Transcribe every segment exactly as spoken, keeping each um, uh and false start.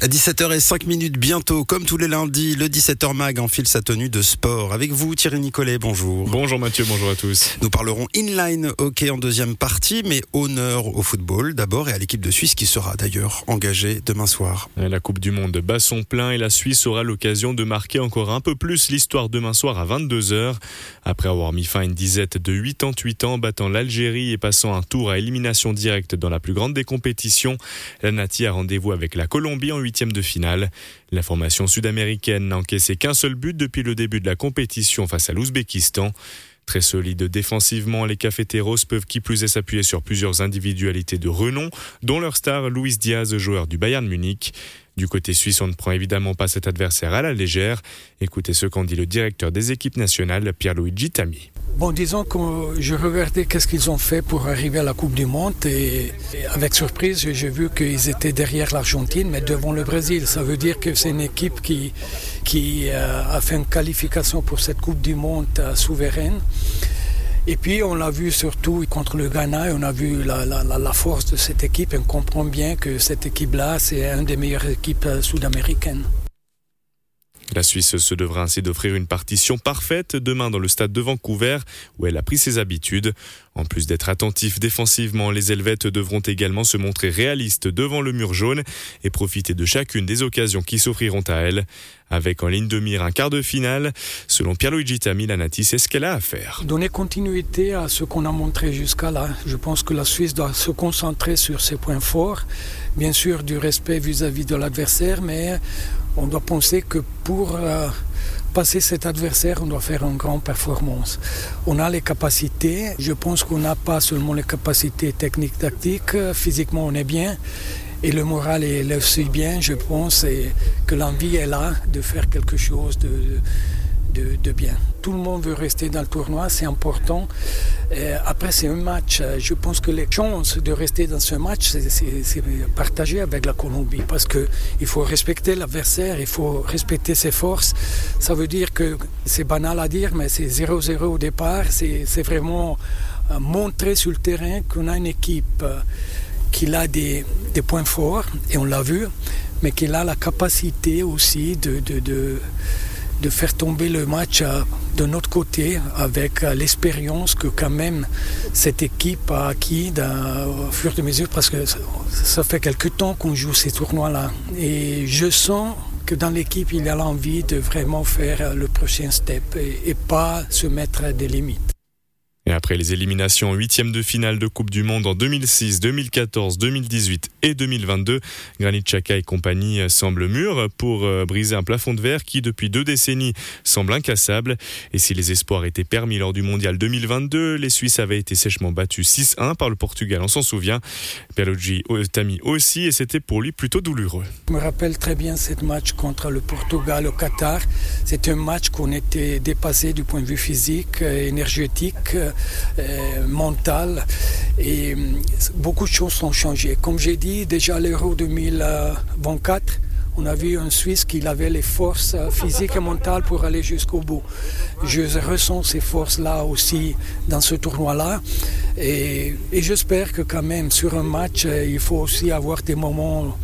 À dix-sept heures cinq bientôt, comme tous les lundis, le dix-sept heures Mag enfile sa tenue de sport. Avec vous, Thierry Nicolet, bonjour. Bonjour Mathieu, bonjour à tous. Nous parlerons inline hockey en deuxième partie, mais honneur au football d'abord et à l'équipe de Suisse qui sera d'ailleurs engagée demain soir. La Coupe du Monde bat son plein et la Suisse aura l'occasion de marquer encore un peu plus l'histoire demain soir à vingt-deux heures. Après avoir mis fin à une disette de quatre-vingt-huit ans, battant l'Algérie et passant un tour à élimination directe dans la plus grande des compétitions, la Nati a rendez-vous avec la Colombie en huitième de finale. La formation sud-américaine n'a encaissé qu'un seul but depuis le début de la compétition face à l'Ouzbékistan. Très solide défensivement, les Cafeteros peuvent qui plus est s'appuyer sur plusieurs individualités de renom, dont leur star Luis Diaz, joueur du Bayern Munich. Du côté suisse, on ne prend évidemment pas cet adversaire à la légère. Écoutez ce qu'en dit le directeur des équipes nationales, Pierluigi Tami. Bon, disons que je regardais qu'est-ce qu'ils ont fait pour arriver à la Coupe du Monde et, et avec surprise, j'ai vu qu'ils étaient derrière l'Argentine, mais devant le Brésil. Ça veut dire que c'est une équipe qui, qui euh, a fait une qualification pour cette Coupe du Monde euh, souveraine. Et puis on l'a vu surtout contre le Ghana, et on a vu la, la, la force de cette équipe. Et on comprend bien que cette équipe-là, c'est une des meilleures équipes sud-américaines. La Suisse se devra ainsi d'offrir une partition parfaite demain dans le stade de Vancouver, où elle a pris ses habitudes. En plus d'être attentifs défensivement, les Helvètes devront également se montrer réalistes devant le mur jaune et profiter de chacune des occasions qui s'offriront à elle. Avec en ligne de mire un quart de finale, selon Pierluigi Tami, la Nati, c'est ce qu'elle a à faire. Donner continuité à ce qu'on a montré jusqu'à là. Je pense que la Suisse doit se concentrer sur ses points forts. Bien sûr, du respect vis-à-vis de l'adversaire, mais on doit penser que pour euh, passer cet adversaire, on doit faire une grande performance. On a les capacités. Je pense qu'on n'a pas seulement les capacités techniques, tactiques. Physiquement, on est bien. Et le moral est aussi bien, je pense, et que l'envie est là de faire quelque chose de, de, de bien. Tout le monde veut rester dans le tournoi, c'est important. Et après, c'est un match. Je pense que les chances de rester dans ce match, c'est, c'est, c'est partagé avec la Colombie, parce qu'il faut respecter l'adversaire, il faut respecter ses forces. Ça veut dire que c'est banal à dire, mais c'est zéro zéro au départ. C'est, c'est vraiment montrer sur le terrain qu'on a une équipe qu'il a des, des points forts, et on l'a vu, mais qu'il a la capacité aussi de, de, de, de faire tomber le match de notre côté avec l'expérience que quand même cette équipe a acquis au fur et à mesure, parce que ça, ça fait quelque temps qu'on joue ces tournois-là. Et je sens que dans l'équipe, il y a l'envie de vraiment faire le prochain step et, et pas se mettre des limites. Et après les éliminations en huitième de finale de Coupe du Monde en deux mille six, deux mille quatorze, deux mille dix-huit et deux mille vingt-deux, Granit Xhaka et compagnie semblent mûrs pour briser un plafond de verre qui, depuis deux décennies, semble incassable. Et si les espoirs étaient permis lors du Mondial deux mille vingt-deux, les Suisses avaient été sèchement battus six un par le Portugal, on s'en souvient. Pierluigi Tami aussi, et c'était pour lui plutôt douloureux. Je me rappelle très bien ce match contre le Portugal au Qatar. C'était un match qu'on était dépassé du point de vue physique, énergétique, Euh, mental, et beaucoup de choses ont changé. Comme j'ai dit, déjà l'Euro deux mille vingt-quatre, on a vu un Suisse qui avait les forces physiques et mentales pour aller jusqu'au bout. Je ressens ces forces-là aussi dans ce tournoi-là, et, et j'espère que quand même sur un match, il faut aussi avoir des moments,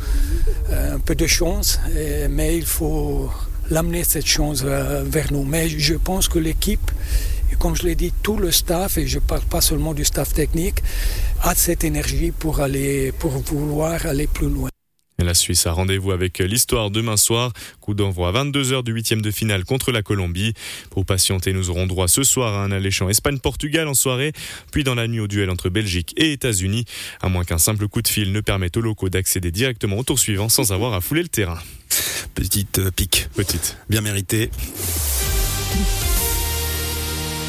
un peu de chance, mais il faut l'amener cette chance vers nous. Mais je pense que l'équipe, et comme je l'ai dit, tout le staff, et je ne parle pas seulement du staff technique, a cette énergie pour, aller, pour vouloir aller plus loin. Et la Suisse a rendez-vous avec l'histoire demain soir. Coup d'envoi à vingt-deux heures du huitième de finale contre la Colombie. Pour patienter, nous aurons droit ce soir à un alléchant Espagne-Portugal en soirée, puis dans la nuit au duel entre Belgique et États-Unis, à moins qu'un simple coup de fil ne permette aux locaux d'accéder directement au tour suivant sans avoir à fouler le terrain. Petite euh, pique. Petite. Bien méritée.